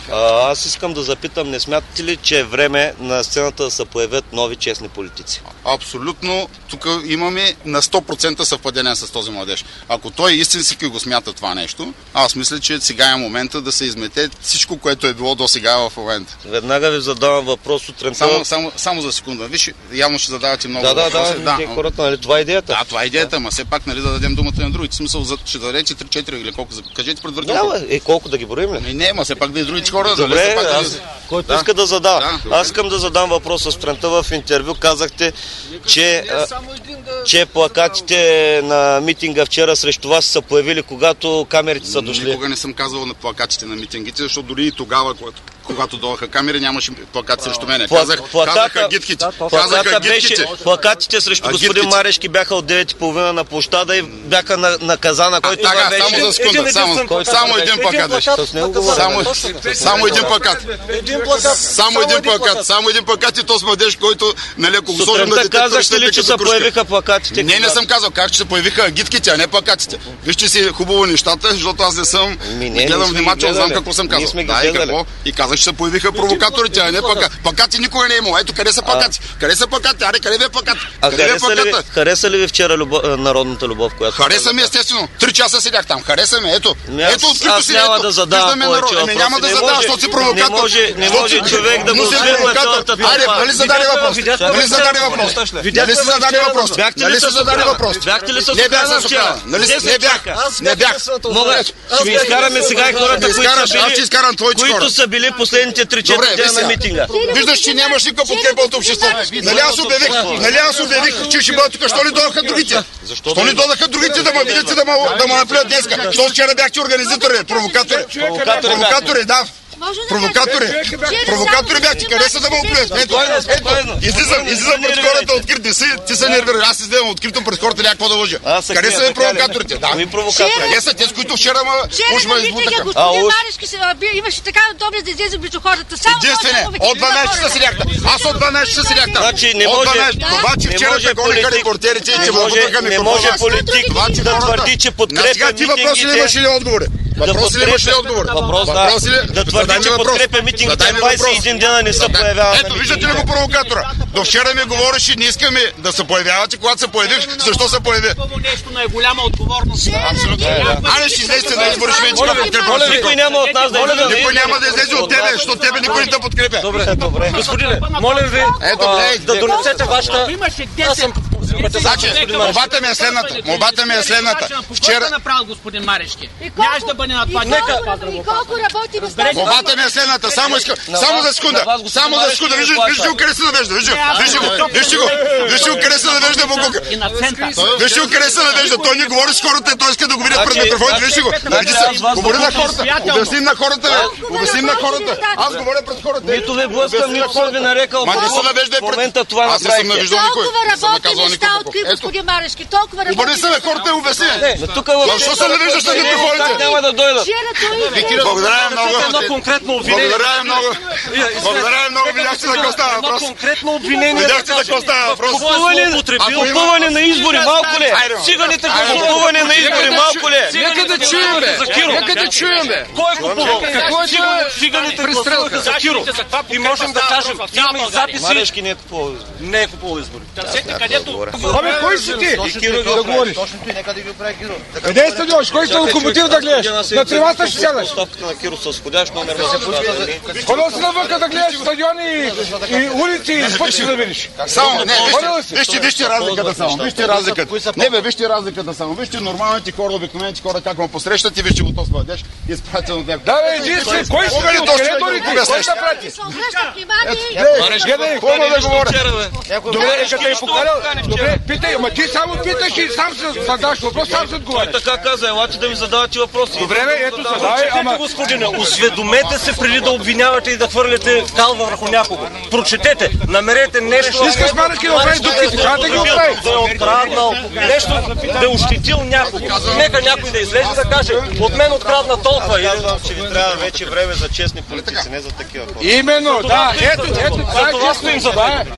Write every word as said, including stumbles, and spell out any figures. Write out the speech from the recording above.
А, аз искам да запитам, не смятате ли, че е време на сцената да се появят нови честни политици? Абсолютно. Тук имаме на сто процента съвпадение с този младеж. Ако той истински го смята това нещо, аз мисля, че сега е момента да се измете всичко, което е било до сега в момента. Веднага ви задавам въпрос сутринта. Само, само, само за секунда. Виж, явно ще задавате много да, въпроси. Да, да, да. Хората, нали, това е идеята? Да, това е идеята, ама все пак, нали, да дадем думата на другите. Смисъл, ще дадете три-четири или колко? Кажете предварително. Няма, е колко да ги броим ли? Не, не, ама все пак да и другите хора. Добре, да, пак, аз, да... който да. иска да задава. Да, аз искам да задам въпроса. Сутринта в интервю казахте, че, а, че плакатите на митинга вчера срещу вас са появили, когато камерите са дошли. Никога не съм казвал на плакатите на митингите, защото дори и тогава, когато когато дойдоха камери, нямаше плакат срещу мене. Казах, плаката, казаха гидките. Казаха гидките. Плакатите срещу господин Марешки бяха от девет и половина на площада и бяха на, на казана, който така, беше... само за секунда, само, само един плакат беше. Само, само един плакат. Само един плакат. Само един плакат и то с младеж, който, нали, ако го сложим на детето, казахте ли, че се появиха плакатите? Не, не съм казал. Как че се появиха гидките, а не плакатите. Вижте си хубаво нещата, защото аз не съм... Гледам внимателно, знам какво съм казал. Да, и какво? И казах, че се появиха провокаторите, а не плакати. Плакати никога не е имало. Ето, къде са плакати? Къде са плакати? Аре, къде ви е плакат? А хареса ли, ви, хареса ли ви вчера любов, народната любов, която... Хареса ми, естествено. Три часа седях там. Хареса ми, ето. Ето, открито си, няма ето. да задавам повече въпроси. Няма да задавам, защото си провокатор. Не може, не може човек да го свирва цялата тълпа. Аре, нали зададе въпрос? Нали зададе въпрос? Нали се зададе въпрос? Нали се зададе въпрос? Бяхте ли с Не бях с вчера? Не бях. Не бях. Ще ви изкараме сега и хората, които са били последните три-четири дена на митинга. Виждаш, че нямаш никаква подкрепа от обществото. Нали аз обявих, нали аз обявих, че ще бъдат тук. Що ли дойдоха другите? Що ли дойдоха другите да ме видят и да ме наплюят днеска? Що вчера бяхте организатори, провокатори? Провокатори, да. Провокатори! Провокатори бяхте, къде са да ме оплюят? Ето, ето, излизам, излизам пред хората открито, ти се нервираш, аз излизам открито пред хората, някакво да лъжа. Къде са ви провокаторите? Да. Къде са тези, които вчера уж ме избутаха? Господин Марешки имаше така удобно да излезе между хората. Единствено, от дванайсет часа седях там. Аз от дванайсет часа седях там. Значи не може, обаче вчера те гониха репортерите и че въбутаха ми. Не може политик да твърди, че подкрепя митингите. Ти въпроси ли имаш или отговори? Въпроси ли имаш ли отговор? Въпрос, да твърди, че подкрепя митингите двайсет и един дена не се появява. Ето, виждате ли го провокатора? До вчера ми говореше, не искаме да се появявате, когато се появих, защо се появи? Първо нещо на е голяма отговорност. Абсолютно. Аре, ще излезете да избориш вече да подкрепя. Никой няма от нас да излезе. Никой няма да излезе от тебе, защото тебе никой не те подкрепя. Добре, добре. Господине, молим ви да донесете вашата... Аз съм Значи, молбата ми е следната. Молбата ми е следната. Вчера направил господин Марешки. Нямаш да бъде на това. Нека. Колко работи в молбата ми е следната. Само иска, само за секунда. Само за секунда. Вижте, вижте го къде се навежда. Вижте, вижте го. Вижте го. Вижте го къде се навежда Богука. Вижте го къде се навежда. Той не говори с хората, той иска да го видят пред микрофоните. Вижте го. Говори на хората. Обясним на хората. Обясним на хората. Аз говоря пред хората. Нито ви блъскам, нито съм ви нарекал. Ма не се навежда в момента това направихте. Аз не съм навеждал никой. Толкова работи неща откри господин Марешки. Толкова работи. Обърни се на хората и обясни. Защо се навеждаш на микрофоните? Няма да дойдат. Благодаря много. Едно конкретно обвинение. Благодаря много. Благодаря много. Видяхте за какво става въпрос. Едно конкретно обвинение. Видяхте за какво става въпрос. Купуване на избори, малко ли? Циганите купуване на избори, малко ли? Нека да чуем, бе. Нека да чуем, бе. Кой купува? Какво е циганите гласуваха за Киров? И можем да кажем, имаме и записи. Марешки не е купувал избори. Не е купувал избори. Търсете където... Абе, кой си ти? И Киров да говориш. Къде сте дойш? Кой сте локомотив да гледаш? На тревата ще сядаш. Оставката на Киров с входящ номер на се Ходил си навънка да гледаш стадиони и улици и пъти ще да видиш. Само, не, вижте, вижте разликата само. Вижте разликата. Не бе, вижте разликата само. Вижте нормалните хора, обикновените хора, как ме посрещат и вижте го този младеж, изпратен от него. Да, бе, единствено, кой си? Къде дойдете? Кой да прати? Гледай, какво да говоря? Добре, нека те е покарал. Добре, питай, ама ти само питаш и сам се задаш въпрос, сам се отговаряш. Така каза, елате да ми задавате въпроси. Добре, бе, ето задавай, ама... Господине, осведомете се преди да обвинявате и да хвърляте калва върху някого. Прочетете, намерете нещо... Искаш Марешки да оправи дупките, трябва да ги оправи. Да е откраднал, нещо да е ощетил някого. Нека някой да излезе да каже, от мен открадна толкова. Казвам, че ви трябва вече време за честни политици, не за такива хора. Именно, да, ето, ето, това е честно им задава.